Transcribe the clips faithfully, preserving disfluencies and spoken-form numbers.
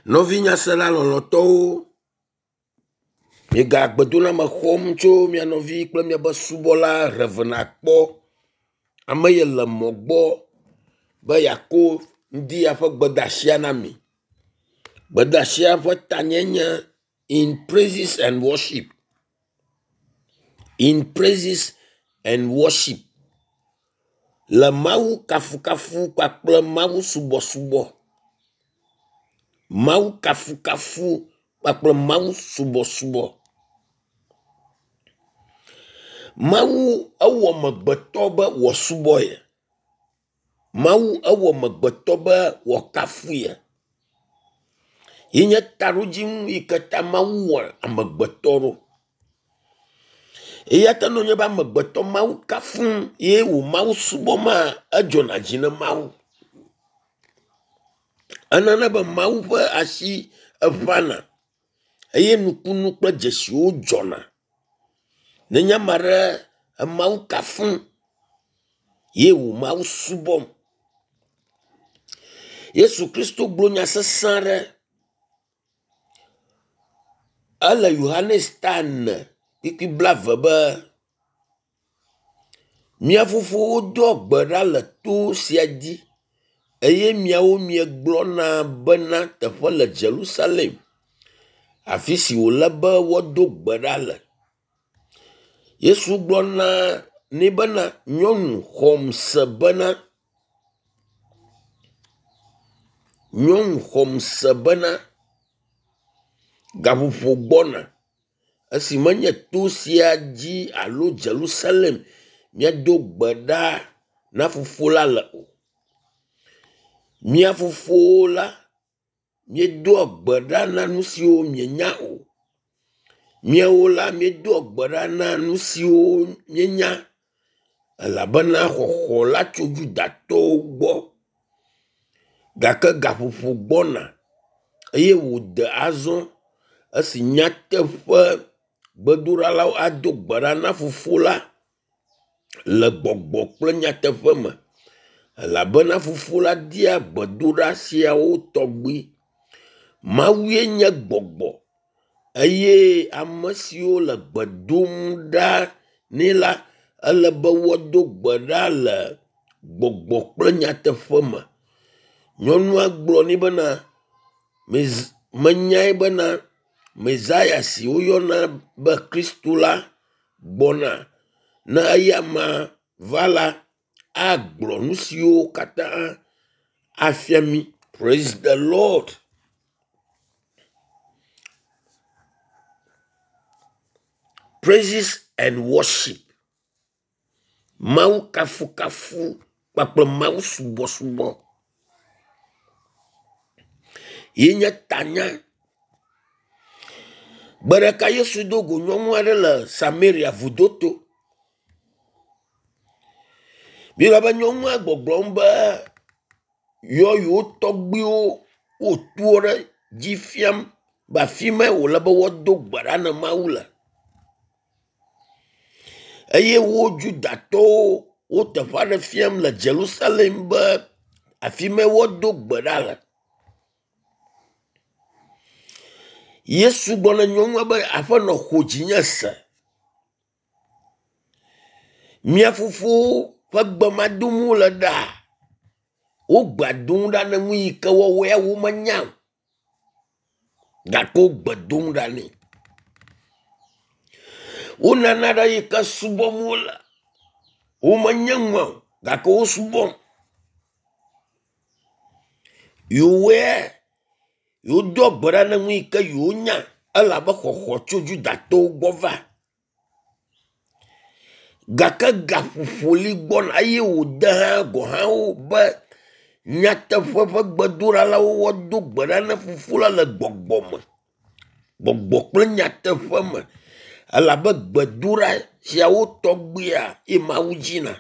Novinya sela loloto mi ga gbedona me xɔm tso mia novi kple mia be subola revena kpɔ ame ye le mɔ gbɔ be yako ndi aƒe gbedasia na mi. Gbedasia ƒe tanye nye in praises and worship. In praises and worship. Le Mawu kafu kafu kpakple Mawu subo subo. Mawu kafu kafu kpakple Mawu subo subo. Mawu ewɔ megbeto be wɔ subo ye. Mawu ewɔ megbeto be wɔ kafu ye. Yenye taɖodzinu yi ke ta Mawu wɔ amegbeto ɖo. Eya ta no nye be amegbetɔ Mawu kafu ye wo Mawu subo ma edzona dzi ne Mawu. Enana be Mawu ƒe asi eʋãna eye nukunu kple dzesiwo dzɔna. Nenye ame aɖe Mawu kafu ye wo Mawu subɔm. Yesu Kristo gblɔ nya sesẽ aɖe ele Yohanes tan kpikpi blave be mia fofowo do gbe ɖa le to sia dzi eye miawo miegblɔna bena teƒe le Jerusalem afi si wòle be woado gbe ɖa le. Yesu gblɔna nɛ bena nyɔnu xɔm se bena nyɔnu xɔm se bena gaƒoƒo gbɔna esi menye to sia dzi alo Jerusalem miado gbe ɖa na fofo la le o. Mia fofowo la miedo gbe ɖa na nu siwo mienya o. Miawo la miedo gbe ɖa na nu siwo mienya elabena xɔxɔ la tso Judatɔwo gbɔ. Gake gaƒoƒo gbɔna eye wòde azɔ esi nyateƒe gbedoɖalawo ado gbe ɖa na fofo la le gbɔgbɔ kple nyateƒe me elabena fofo la dia gbedoɖa siawo tɔgbi. Mawue nye gbɔgbɔ eye ame siwo le gbe dom ɖa nɛ la ele be woado gbe ɖa le gbɔgbɔ kple nyateƒe me. Nyɔnua gblɔ nɛ bena menyae bena Mesiah si woyɔna be Kristo la gbɔna ne eya ma va la agblɔ nu siwo katã afia mi. Praise the Lord. Praises and worship. Mawu kafu kafu kpakple Mawu subo subo. Yenye tanya. Bereka Yesu do go nyɔnu aɖe le Samaria vudoto. Bia be nyɔnua gbɔgblɔm be yɔ yewo tɔgbiwo wotu ɖe dzi fiam be afi ma wòle be woado gbe ɖa ne Mawu le. Eye wo Judatɔwo wo teƒe aɖe fiam le Jerusalem be afi ma woado gbe ɖa le. Yesu gblɔ na nyɔnua be aƒenɔ xɔ dzinye se. Mia fofowo ƒe gbemadom wole ɖa. Wo gbea dom ɖa ne nu yi ke wɔwɔa wo menya o. Gake wo gbe dom ɖa nɛ. Wo nana ɖe yi ke subɔm wole. Wo menye ŋu o gake wo subɔm. Yewoe yewodo gbe ɖa ne nu yi ke yewo nya elabe xɔxɔ tso Judatɔwo gbɔ va. Gake gaƒoƒo li gbɔna eye wòde hã gɔ hã wo be nyateƒe ƒe gbedoɖalawo wodo gbe ɖa na fofo la le gbɔgbɔ me. Gbɔgbɔ kple nyateƒe me. Elabe gbedoɖa siawo tɔgbia ye Mawu dzina.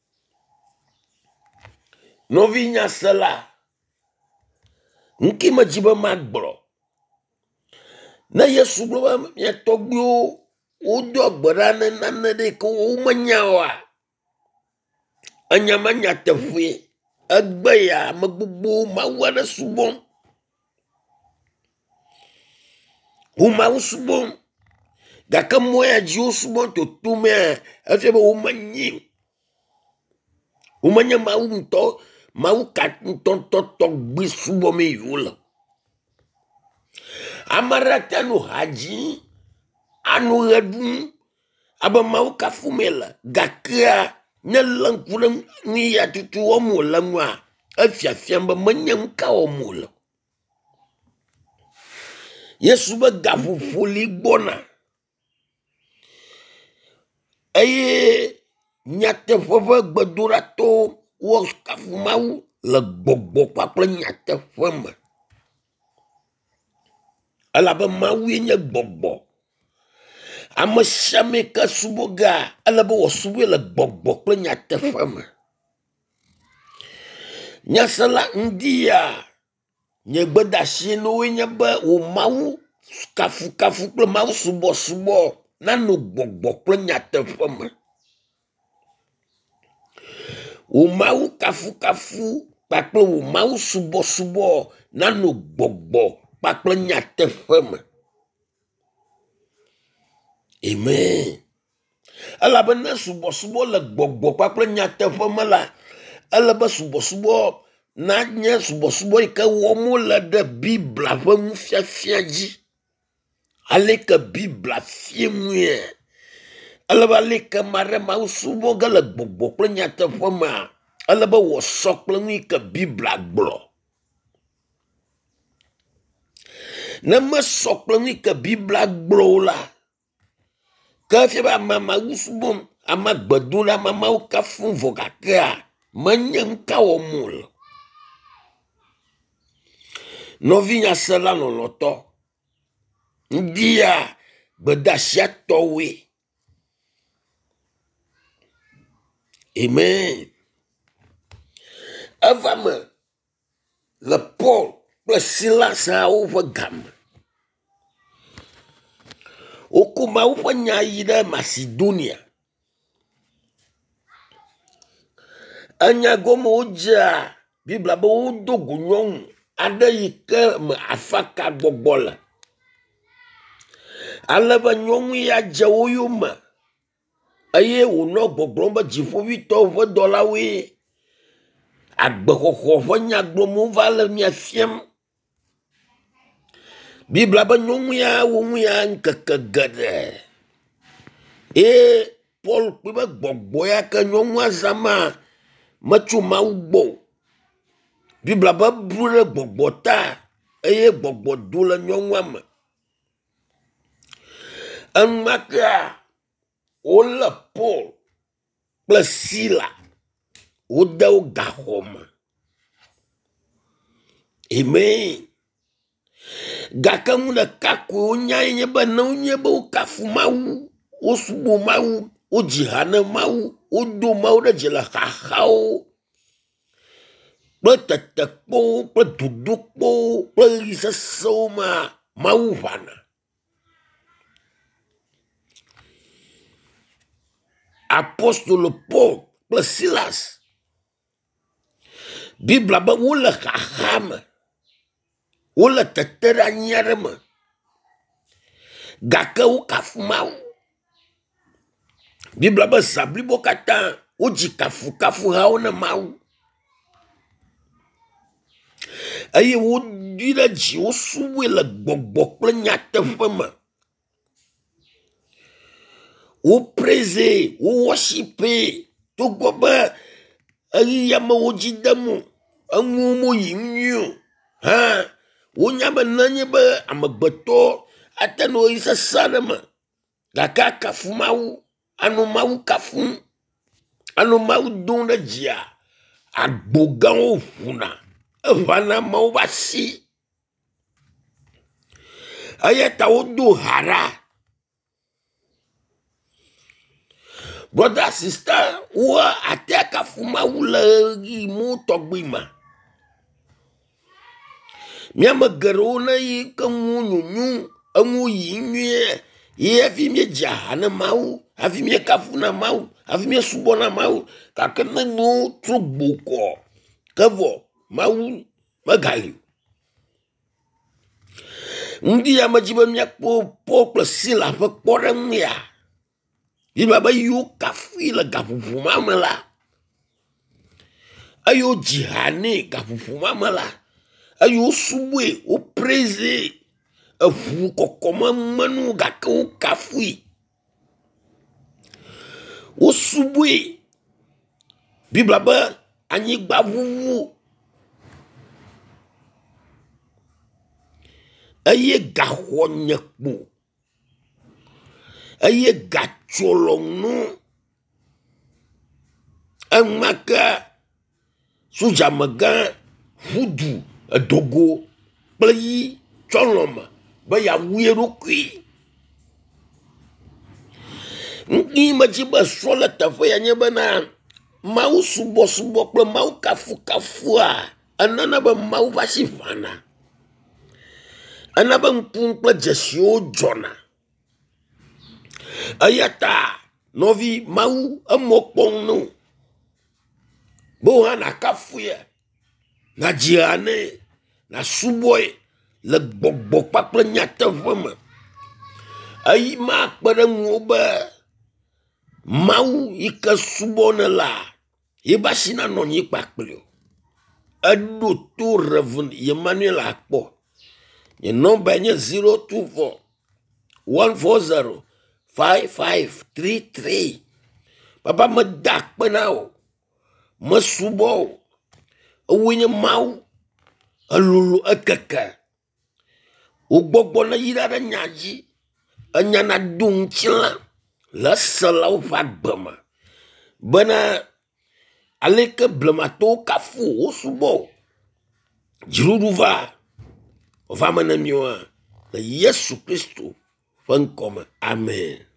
Novi nyasela. Nki me dzi be magblɔ. Ne Yesu gblɔ be mia tɔgbiwo wodo gbe ɖa ne nane ɖe ke wo menya oa. Enya ma nyateƒe egbe ya ame gbogbo Mawu aɖe subɔm. Wo mawu subom. Gake moya dzi wo subom to tomea efia be wo menyi. Wo menye mawu ŋutɔ, mawu ka ŋutɔ tɔgbi subome yiwo le. Amara te no hadzi anu ɣe ɖum abe mawu kafu me le gakea ne le ŋku ɖe nu ya tutu wɔm wòle ŋua efiafia be menye ŋu ka wɔm wòle. Yesu be gaƒoƒoli gbɔna eye nyateƒe ƒe gbedoɖato wo kafu mawu le gbɔgbɔ kpakple nyateƒe me. Elabe mawue nye gbɔgbɔ. Ame sia ame ke suboga ele be wòsubɔe le gbɔgbɔ kple nyateƒe me. Nyasela ŋdia nye gbedashi nowe nye be wo mawu kafu kafu kple mawu subɔ subɔ nano gbɔgbɔ kple nyateƒe me. Wo mawu kafu kafu kpakple wo mawu subɔ subɔ nano gbɔgbɔ kpakple nyateƒe me. Amen. Elabe ne subɔ subɔ le gbɔgbɔ kpakple nyateƒe me la, ele be subɔ subɔ na nye subɔ subɔ yi ke wɔm wole ɖe Bibla ƒe nufiafia dzi. Aleke Bibla fie nue. Ele be aleke ma ɖe mawu subɔ ge le gbɔgbɔ kple nyateƒe mea, ele be wòsɔ kple nu yi ke Bibla gblɔ. Ne mesɔ kple nu yi ke Bibla gblɔ o la, ke fie be ame mawu subɔm, ame gbedo ɖa ame mawu kafu vɔ gakea menye ŋu ka wɔm wòle. Nɔvi nyasela lɔlɔtɔ, ŋdia gbedasia tɔwoe. Amen. Eva me le Paul kple Silasawo ƒe game. Woko mawu ƒe nya yi ɖe Macedonia. Enya gome wodzea Bibla be wodo go nyɔnu aɖe yi ke me afaka gbɔgbɔ le. Ale be nyɔnu ya dze wo yome eye wònɔ gbɔgblɔm be dziƒoʋĩtɔwo ƒe dɔlawoe agbexɔxɔ ƒe nyagblɔm va le mia fiam. Bibla be nyɔnu ya wo ŋu ya ŋkeke geɖe. Eye Paul kpe be gbɔgbɔ ya ke nyɔnua zama metso mawu gbɔ. Bibla be blu ɖe gbɔgbɔ ta eye gbɔgbɔ do le nyɔnua me. Enumakea wole Paul kple Sila wode wo gaxɔ me. Amen. Gake ŋu ɖeka koe wonya nye be ne wonye be wo kafu mawu, wo subɔ mawu, wo dzi ha ne mawu, wodo mawu ɖe dzi le xaxawo kple tetekpowo kple dodokpowo kple ɣli sesewo ma mawu ʋana. Apostolo Paul kple Silas, Bibla be wole xaxa me, wole teteɖeanyi aɖe me, gake wo kafu mawu. Bibla be zã blibo katã wodzi kafu kafu hawo ne mawu. Eye woɖi ɖe dzi wo subɔe le gbɔgbɔ kple nyateƒe me. Wo praise, wo worship, togbɔ be eyi ya me wo dzi dem o, enuwo mo yi nyuie o. Hã wonya be nenye be amegbetɔ ate no ɣi sese aɖe me, gake akafu mawu, ano mawu kafum, ano mawu dom ɖe dzia, agbo gãwo ʋuna, eʋãna amewo be asi. Eya ta wodo ha ɖa. Brother, sister, wo ate akafu mawu le ɣi mo tɔgbi ma. Miame geɖewo ne yi ke ŋu nyonyo, eŋu yi nyuie, ye hafi mie dze ha ne mawu, hafi mie kafu na mawu, hafi mie subɔ na mawu, gake ne no tro gbokɔ, ke vɔ mawu megali. Ndi ya majibe miakpo pokle sila pe kporem ya. Iba ba yu kafi la gapupu mamela. Ayo jihane gapupu mamela. Ayo subwe o preze. Afu kokoma manu gaka o kafi. O subwe. Bibla ba anyi gbavuvu. Aye gahonyekpo. Aye gacholong no. Amaka sujamaga hudu adogo playi choloma baya wiro kui. Ngi majiba sola tafaya nyebana mau subo subo kle mau kafu kafua anana ba mau vasifana. Anaba mpunkla jesio jona. Ayata novi mau amokpong no. Boha na kafuya. Na jiane. Na suboy. Le bok pakle nyata fama. Ay ma akpada ngoba. Mau ika subona la. Iba sina non yik pakle. Ado to reven Emmanuel akpo. Your number is zero two four one four zero five five three three. Papa medak penau. Mesubo. Awinya mau. Alulu akaka. Ugbogbo na yirada nyaji. Anyana dung chila. La salau fagbama. Bana aleke blamato kafu usubo. Jiruduva. Vama na miwa na Yesu Kristo van komen. Amen.